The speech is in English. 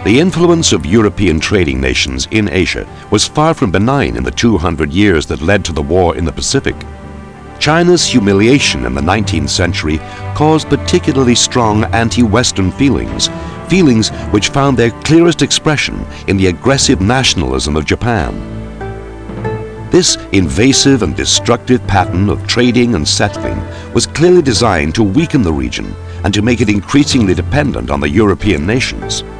The influence of European trading nations in Asia was far from benign in the 200 years that led to the war in the Pacific. China's humiliation in the 19th century caused particularly strong anti-Western feelings, feelings which found their clearest expression in the aggressive nationalism of Japan. This invasive and destructive pattern of trading and settling was clearly designed to weaken the region and to make it increasingly dependent on the European nations.